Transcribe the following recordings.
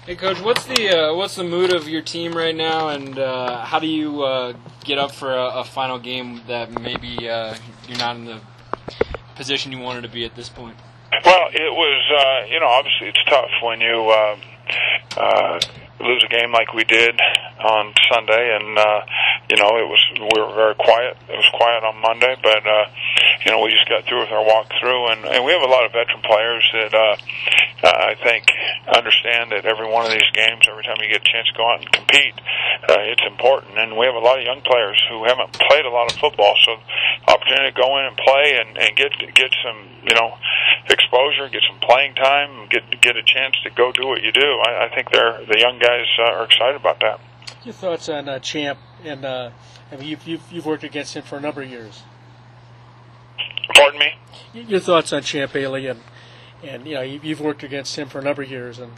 Hey, Coach, what's the mood of your team right now, and how do you get up for a final game that maybe you're not in the position you wanted to be at this point? Well, it was, obviously it's tough when you lose a game like we did on Sunday, and we were very quiet. It was quiet on Monday, but we just got through with our walkthrough, and we have a lot of veteran players that I think understand that every one of these games, every time you get a chance to go out and compete, it's important. And we have a lot of young players who haven't played a lot of football, so opportunity to go in and play and get some exposure, get some playing time, get a chance to go do what you do. I think the young guys are excited about that. Your thoughts on Champ, and you've worked against him for a number of years. Pardon me? Your thoughts on Champ Bailey, and you've worked against him for a number of years, and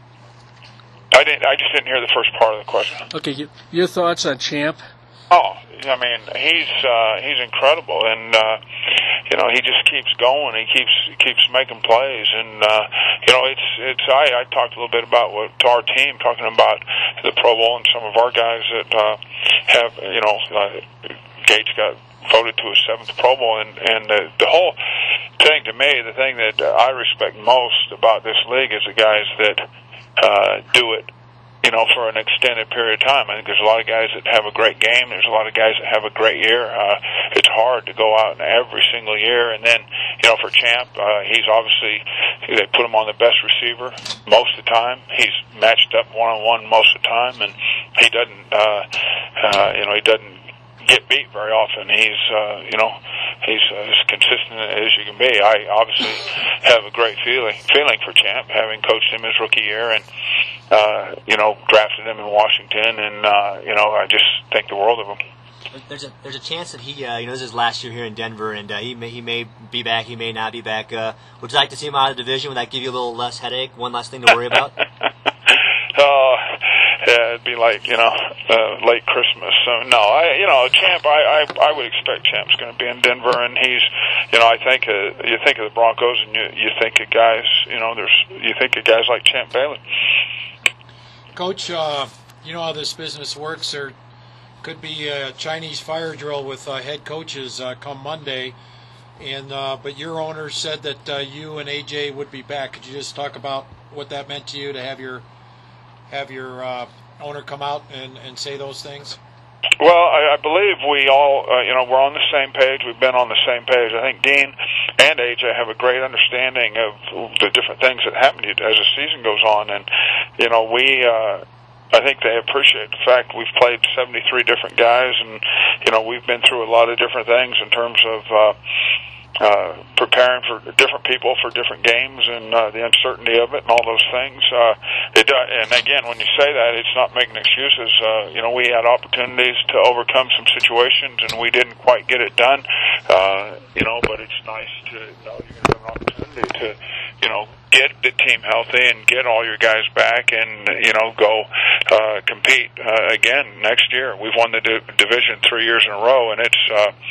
I just didn't hear the first part of the question. Okay, your thoughts on Champ? Oh, I mean, he's incredible, and he just keeps going. He keeps making plays, and I talked a little bit about to our team, talking about the Pro Bowl and some of our guys that have Gates got voted to his 7th Pro Bowl, and the whole thing to me, the thing that I respect most about this league is the guys that do it for an extended period of time. I think there's a lot of guys that have a great game. There's a lot of guys that have a great year. It's hard to go out every single year. And then, for Champ, he's obviously, they put him on the best receiver most of the time. He's matched up one-on-one most of the time, and he doesn't, he doesn't get beat very often. He's as consistent as you can be. I obviously have a great feeling for Champ, having coached him his rookie year and drafted him in Washington, and I just think the world of him. There's a chance that he this is his last year here in Denver, and he may be back, he may not be back. Would you like to see him out of the division? Would that give you a little less headache? One less thing to worry about? Yeah, it'd be like late Christmas. So no, Champ. I would expect Champ's going to be in Denver, and he's I think you think of the Broncos, and you think of guys you think of guys like Champ Bailey. Coach, you know how this business works. There could be a Chinese fire drill with head coaches come Monday, and but your owner said that you and AJ would be back. Could you just talk about what that meant to you to have your owner come out and say those things? Well, I believe we all, we're on the same page. We've been on the same page. I think Dean and AJ have a great understanding of the different things that happen as the season goes on, and I think they appreciate the fact we've played 73 different guys, and we've been through a lot of different things in terms of preparing for different people for different games, and the uncertainty of it and all those things. And again, when you say that, it's not making excuses. We had opportunities to overcome some situations, and we didn't quite get it done. But it's nice to know you're going to have an opportunity to, get the team healthy and get all your guys back, and go compete again next year. We've won the division 3 years in a row, and it's.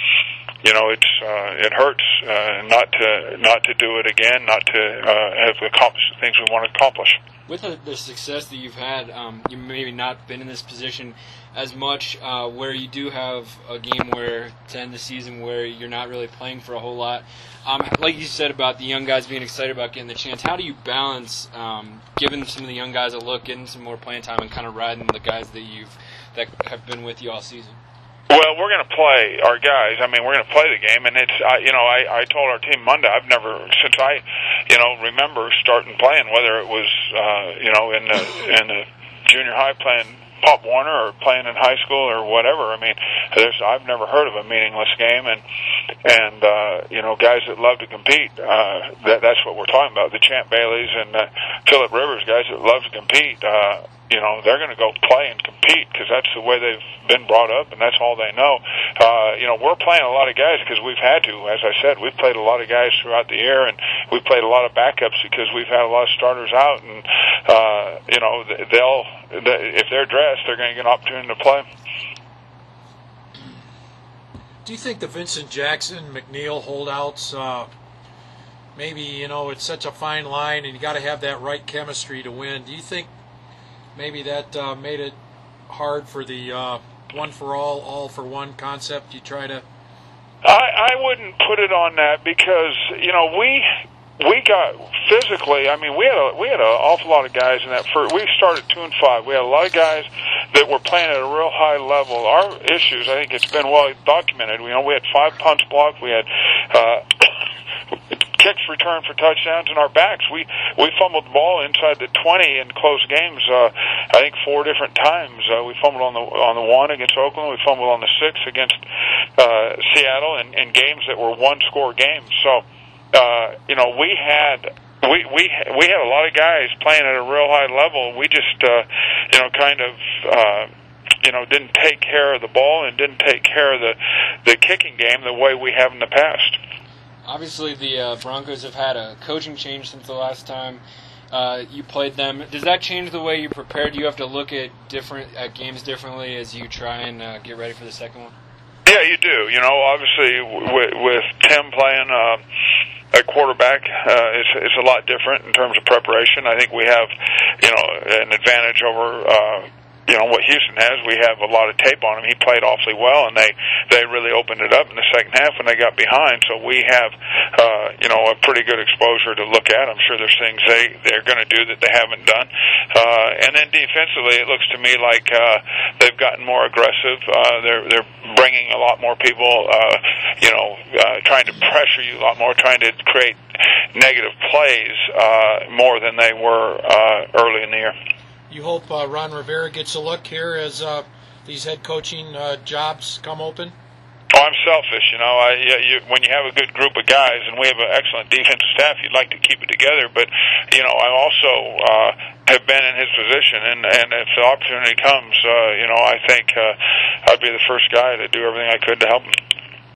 It hurts not to do it again, not to have accomplished the things we want to accomplish. With the success that you've had, you maybe not been in this position as much, where you do have a game to end the season where you're not really playing for a whole lot. Like you said about the young guys being excited about getting the chance, how do you balance giving some of the young guys a look, getting some more playing time, and kind of riding the guys that have been with you all season? Well, we're going to play our guys. I mean, we're going to play the game, and it's I told our team Monday, I've never, since I remember starting playing, whether it was in the junior high playing Pop Warner or playing in high school or whatever. I mean, I've never heard of a meaningless game, and guys that love to compete. That's what we're talking about. The Champ Baileys and Phillip Rivers, guys that love to compete. They're going to go play and compete because that's the way they've been brought up, and that's all they know. We're playing a lot of guys because we've had to. As I said, we've played a lot of guys throughout the year, and we've played a lot of backups because we've had a lot of starters out, and if they're dressed, they're going to get an opportunity to play. Do you think the Vincent Jackson, McNeil holdouts, maybe, it's such a fine line and you got to have that right chemistry to win. Do you think maybe that made it hard for the one for all for one concept you try to? I wouldn't put it on that because we got physically. I mean, we had an awful lot of guys in that first. We started 2-5. We had a lot of guys that were playing at a real high level. Our issues, I think, it's been well documented. We had 5 punts blocked. We had kicks returned for touchdowns, and our backs. We fumbled the ball inside the 20 in close games. I think 4 different times. We fumbled on the 1 against Oakland. We fumbled on the 6 against Seattle, in games that were 1-score games. So. We had a lot of guys playing at a real high level. We just didn't take care of the ball and didn't take care of the kicking game the way we have in the past. Obviously, the Broncos have had a coaching change since the last time you played them. Does that change the way you prepare? Do you have to look at games differently as you try and get ready for the second one? Yeah, you do. Obviously, with Tim playing at quarterback, it's a lot different in terms of preparation. I think we have, an advantage over, what Houston has. We have a lot of tape on him. He played awfully well, and they really opened it up in the second half when they got behind. So we have, a pretty good exposure to look at. I'm sure there's things they're going to do that they haven't done. And then defensively, it looks to me like they've gotten more aggressive. They're bringing a lot more people, trying to pressure you a lot more, trying to create negative plays more than they were early in the year. You hope Ron Rivera gets a look here as these head coaching jobs come open? Oh, I'm selfish, when you have a good group of guys, and we have an excellent defensive staff, you'd like to keep it together. But, I also have been in his position, and if the opportunity comes, I think I'd be the first guy to do everything I could to help him.